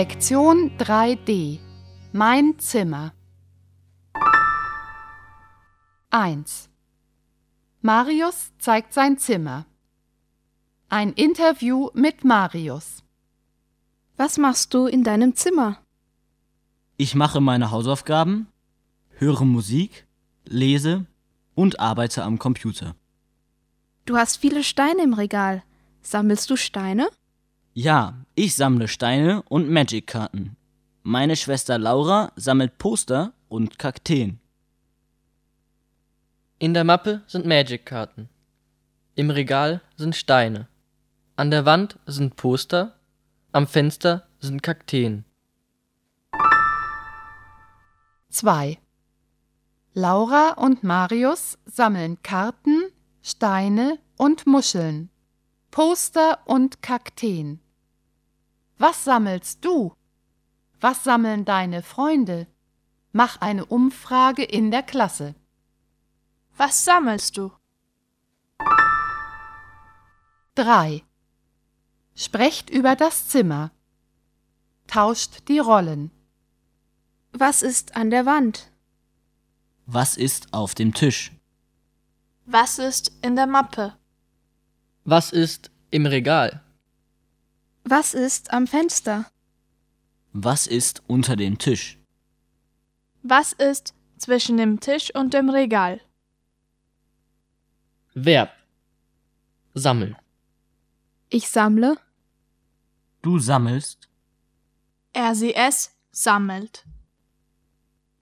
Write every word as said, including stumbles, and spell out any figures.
Lektion drei D. Mein Zimmer. eins. Marius zeigt sein Zimmer. Ein Interview mit Marius. Was machst du in deinem Zimmer? Ich mache meine Hausaufgaben, höre Musik, lese und arbeite am Computer. Du hast viele Steine im Regal. Sammelst du Steine? Ja, ich sammle Steine und Magic-Karten. Meine Schwester Laura sammelt Poster und Kakteen. In der Mappe sind Magic-Karten. Im Regal sind Steine. An der Wand sind Poster. Am Fenster sind Kakteen. zwei. Laura und Marius sammeln Karten, Steine und Muscheln, Poster und Kakteen. Was sammelst du? Was sammeln deine Freunde? Mach eine Umfrage in der Klasse. Was sammelst du? drei. Sprecht über das Zimmer. Tauscht die Rollen. Was ist an der Wand? Was ist auf dem Tisch? Was ist in der Mappe? Was ist im Regal? Was ist am Fenster? Was ist unter dem Tisch? Was ist zwischen dem Tisch und dem Regal? Verb. Sammeln. Ich sammle. Du sammelst. Er sie es sammelt.